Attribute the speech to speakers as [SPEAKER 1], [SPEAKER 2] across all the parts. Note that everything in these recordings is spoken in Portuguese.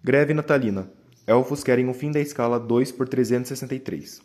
[SPEAKER 1] Greve natalina. Elfos querem o fim da escala 2 por 363.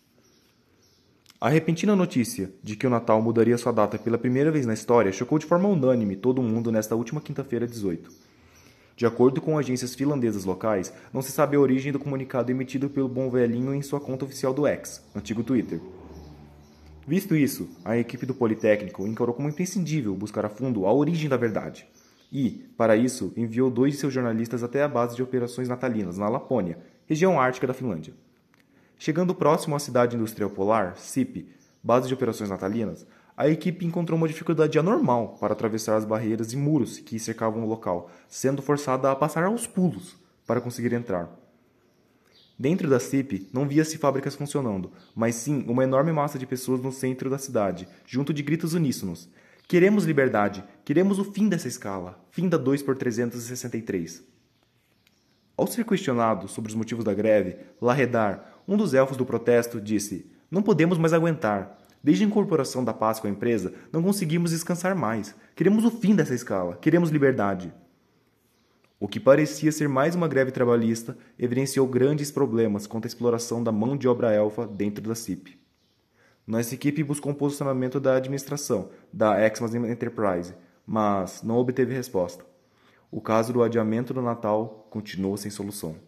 [SPEAKER 1] A repentina notícia de que o Natal mudaria sua data pela primeira vez na história chocou de forma unânime todo mundo nesta última quinta-feira 18. De acordo com agências finlandesas locais, não se sabe a origem do comunicado emitido pelo Bom Velhinho em sua conta oficial do X, antigo Twitter. Visto isso, a equipe do Politécnico encarou como imprescindível buscar a fundo a origem da verdade. E, para isso, enviou 2 de seus jornalistas até a base de operações natalinas, na Lapônia, região ártica da Finlândia. Chegando próximo à cidade industrial polar, SIP, base de operações natalinas, a equipe encontrou uma dificuldade anormal para atravessar as barreiras e muros que cercavam o local, sendo forçada a passar aos pulos para conseguir entrar. Dentro da SIP não via-se fábricas funcionando, mas sim uma enorme massa de pessoas no centro da cidade, junto de gritos uníssonos. Queremos liberdade, queremos o fim dessa escala, fim da 2 por 363. Ao ser questionado sobre os motivos da greve, Lahedar, um dos elfos do protesto, disse: "Não podemos mais aguentar. Desde a incorporação da Páscoa à empresa, não conseguimos descansar mais. Queremos o fim dessa escala, queremos liberdade." O que parecia ser mais uma greve trabalhista evidenciou grandes problemas quanto à exploração da mão de obra elfa dentro da SIP. Nossa equipe buscou um posicionamento da administração, da Xmas Enterprise, mas não obteve resposta. O caso do adiamento do Natal continuou sem solução.